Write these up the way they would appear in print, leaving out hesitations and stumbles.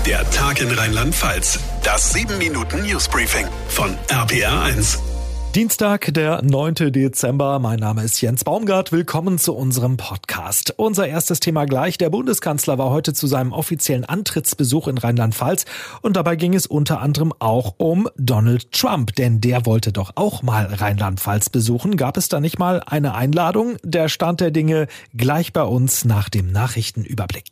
Der Tag in Rheinland-Pfalz. Das 7-Minuten-Newsbriefing von RPR1. Dienstag, der 9. Dezember. Mein Name ist Jens Baumgart. Willkommen zu unserem Podcast. Unser erstes Thema gleich. Der Bundeskanzler war heute zu seinem offiziellen Antrittsbesuch in Rheinland-Pfalz. Und dabei ging es unter anderem auch um Donald Trump. Denn der wollte doch auch mal Rheinland-Pfalz besuchen. Gab es da nicht mal eine Einladung? Der Stand der Dinge gleich bei uns nach dem Nachrichtenüberblick.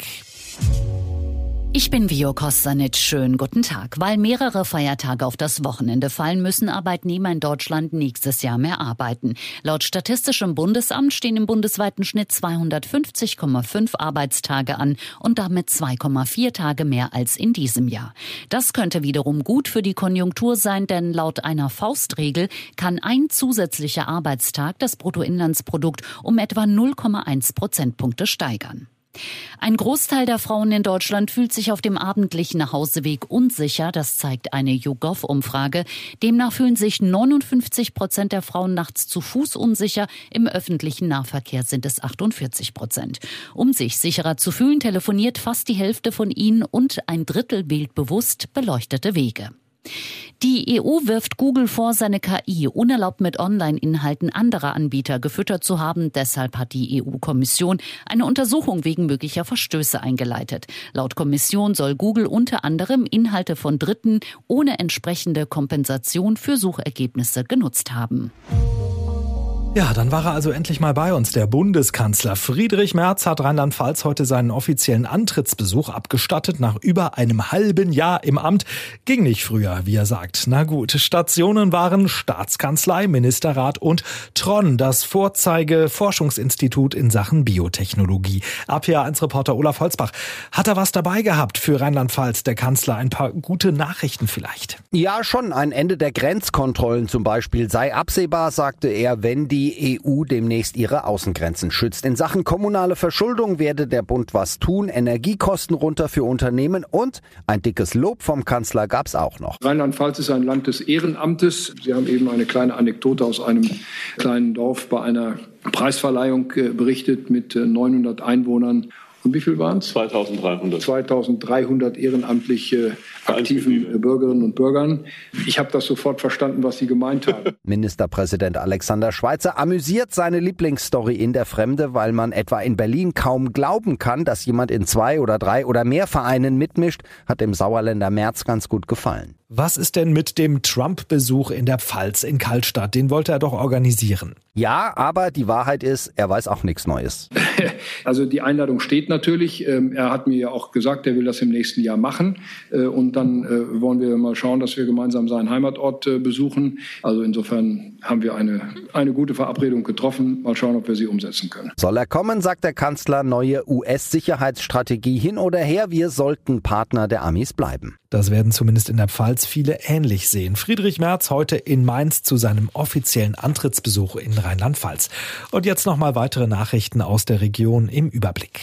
Ich bin Vio Kostanic. Schönen guten Tag. Weil mehrere Feiertage auf das Wochenende fallen, müssen Arbeitnehmer in Deutschland nächstes Jahr mehr arbeiten. Laut Statistischem Bundesamt stehen im bundesweiten Schnitt 250,5 Arbeitstage an und damit 2,4 Tage mehr als in diesem Jahr. Das könnte wiederum gut für die Konjunktur sein, denn laut einer Faustregel kann ein zusätzlicher Arbeitstag das Bruttoinlandsprodukt um etwa 0,1 Prozentpunkte steigern. Ein Großteil der Frauen in Deutschland fühlt sich auf dem abendlichen Nachhauseweg unsicher. Das zeigt eine YouGov-Umfrage. Demnach fühlen sich 59% der Frauen nachts zu Fuß unsicher. Im öffentlichen Nahverkehr sind es 48%. Um sich sicherer zu fühlen, telefoniert fast die Hälfte von ihnen und ein Drittel wählt bewusst beleuchtete Wege. Die EU wirft Google vor, seine KI unerlaubt mit Online-Inhalten anderer Anbieter gefüttert zu haben. Deshalb hat die EU-Kommission eine Untersuchung wegen möglicher Verstöße eingeleitet. Laut Kommission soll Google unter anderem Inhalte von Dritten ohne entsprechende Kompensation für Suchergebnisse genutzt haben. Ja, dann war er also endlich mal bei uns, der Bundeskanzler. Friedrich Merz hat Rheinland-Pfalz heute seinen offiziellen Antrittsbesuch abgestattet. Nach über einem halben Jahr im Amt. Ging nicht früher, wie er sagt. Na gut, Stationen waren Staatskanzlei, Ministerrat und Tron, das Vorzeige-Forschungsinstitut in Sachen Biotechnologie. RPR1-Reporter Olaf Holzbach. Hat er was dabei gehabt für Rheinland-Pfalz, der Kanzler? Ein paar gute Nachrichten vielleicht? Ja, schon. Ein Ende der Grenzkontrollen zum Beispiel sei absehbar, sagte er, wenn die EU demnächst ihre Außengrenzen schützt. In Sachen kommunale Verschuldung werde der Bund was tun, Energiekosten runter für Unternehmen und ein dickes Lob vom Kanzler gab's auch noch. Rheinland-Pfalz ist ein Land des Ehrenamtes. Sie haben eben eine kleine Anekdote aus einem kleinen Dorf bei einer Preisverleihung berichtet mit 900 Einwohnern. Und wie viel waren es? 2300. 2300 ehrenamtlich aktiven Bürgerinnen und Bürgern. Ich habe das sofort verstanden, was Sie gemeint haben. Ministerpräsident Alexander Schweitzer amüsiert seine Lieblingsstory in der Fremde, weil man etwa in Berlin kaum glauben kann, dass jemand in 2 oder 3 oder mehr Vereinen mitmischt, hat dem Sauerländer Merz ganz gut gefallen. Was ist denn mit dem Trump-Besuch in der Pfalz in Kaltstadt? Den wollte er doch organisieren. Ja, aber die Wahrheit ist, er weiß auch nichts Neues. Also die Einladung steht natürlich. Er hat mir ja auch gesagt, er will das im nächsten Jahr machen. Und dann wollen wir mal schauen, dass wir gemeinsam seinen Heimatort besuchen. Also insofern haben wir eine gute Verabredung getroffen. Mal schauen, ob wir sie umsetzen können. Soll er kommen, sagt der Kanzler, neue US-Sicherheitsstrategie hin oder her. Wir sollten Partner der Amis bleiben. Das werden zumindest in der Pfalz viele ähnlich sehen. Friedrich Merz heute in Mainz zu seinem offiziellen Antrittsbesuch in Rheinland-Pfalz. Und jetzt nochmal weitere Nachrichten aus der Region im Überblick.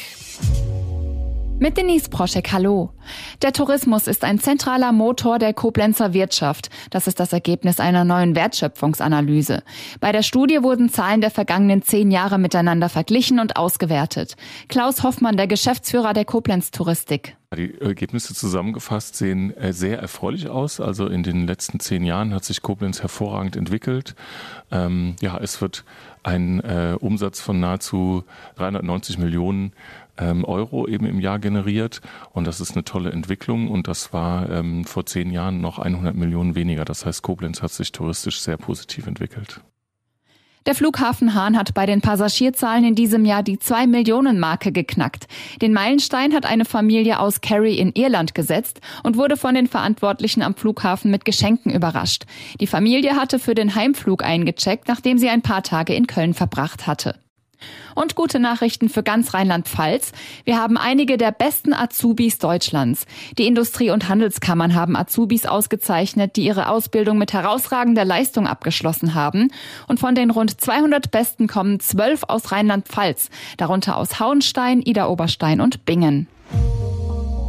Mit Denise Proschek, hallo. Der Tourismus ist ein zentraler Motor der Koblenzer Wirtschaft. Das ist das Ergebnis einer neuen Wertschöpfungsanalyse. Bei der Studie wurden Zahlen der vergangenen 10 Jahre miteinander verglichen und ausgewertet. Klaus Hoffmann, der Geschäftsführer der Koblenz Touristik. Die Ergebnisse zusammengefasst sehen sehr erfreulich aus. Also in den letzten 10 Jahren hat sich Koblenz hervorragend entwickelt. Es wird ein Umsatz von nahezu 390 Millionen Euro eben im Jahr generiert. Und das ist eine tolle Entwicklung. Und das war vor 10 Jahren noch 100 Millionen weniger. Das heißt, Koblenz hat sich touristisch sehr positiv entwickelt. Der Flughafen Hahn hat bei den Passagierzahlen in diesem Jahr die 2-Millionen-Marke geknackt. Den Meilenstein hat eine Familie aus Kerry in Irland gesetzt und wurde von den Verantwortlichen am Flughafen mit Geschenken überrascht. Die Familie hatte für den Heimflug eingecheckt, nachdem sie ein paar Tage in Köln verbracht hatte. Und gute Nachrichten für ganz Rheinland-Pfalz. Wir haben einige der besten Azubis Deutschlands. Die Industrie- und Handelskammern haben Azubis ausgezeichnet, die ihre Ausbildung mit herausragender Leistung abgeschlossen haben. Und von den rund 200 Besten kommen 12 aus Rheinland-Pfalz, darunter aus Hauenstein, Idar-Oberstein und Bingen.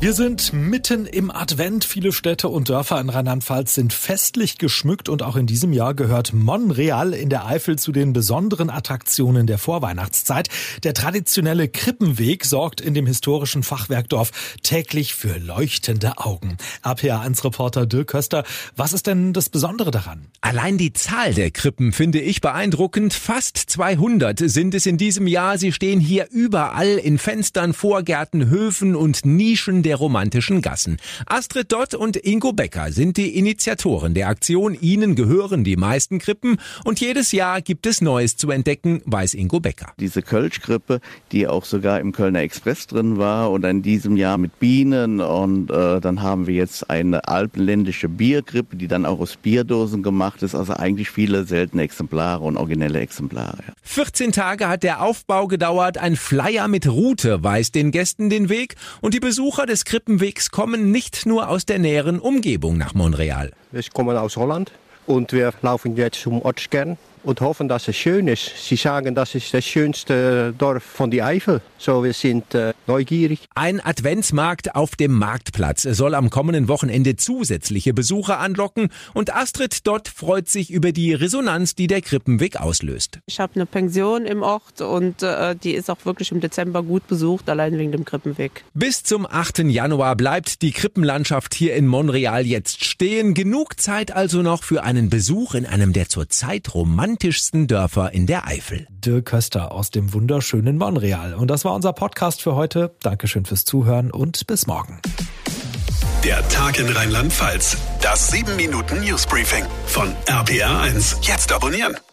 Wir sind mitten im Advent. Viele Städte und Dörfer in Rheinland-Pfalz sind festlich geschmückt und auch in diesem Jahr gehört Monreal in der Eifel zu den besonderen Attraktionen der Vorweihnachtszeit. Der traditionelle Krippenweg sorgt in dem historischen Fachwerkdorf täglich für leuchtende Augen. RPA1-Reporter Dirk Köster, was ist denn das Besondere daran? Allein die Zahl der Krippen finde ich beeindruckend. Fast 200 sind es in diesem Jahr. Sie stehen hier überall in Fenstern, Vorgärten, Höfen und Nischen der romantischen Gassen. Astrid Dott und Ingo Becker sind die Initiatoren der Aktion. Ihnen gehören die meisten Krippen und jedes Jahr gibt es Neues zu entdecken, weiß Ingo Becker. Diese Kölschkrippe, die auch sogar im Kölner Express drin war oder in diesem Jahr mit Bienen und dann haben wir jetzt eine alpenländische Bierkrippe, die dann auch aus Bierdosen gemacht ist, also eigentlich viele seltene Exemplare und originelle Exemplare. 14 Tage hat der Aufbau gedauert, ein Flyer mit Route weist den Gästen den Weg und die Besucher des Krippenwegs kommen nicht nur aus der näheren Umgebung nach Monreal. Wir kommen aus Holland und wir laufen jetzt zum Ortskern und hoffen, dass es schön ist. Sie sagen, das ist das schönste Dorf von der Eifel. So, wir sind neugierig. Ein Adventsmarkt auf dem Marktplatz soll am kommenden Wochenende zusätzliche Besucher anlocken und Astrid Dott freut sich über die Resonanz, die der Krippenweg auslöst. Ich habe eine Pension im Ort und die ist auch wirklich im Dezember gut besucht, allein wegen dem Krippenweg. Bis zum 8. Januar bleibt die Krippenlandschaft hier in Monreal jetzt stehen. Genug Zeit also noch für einen Besuch in einem der zurzeit romantischsten Dörfer in der Eifel. Dirk Köster aus dem wunderschönen Monreal. Und das war unser Podcast für heute. Dankeschön fürs Zuhören und bis morgen. Der Tag in Rheinland-Pfalz. Das 7-Minuten-Newsbriefing von RPA1. Jetzt abonnieren.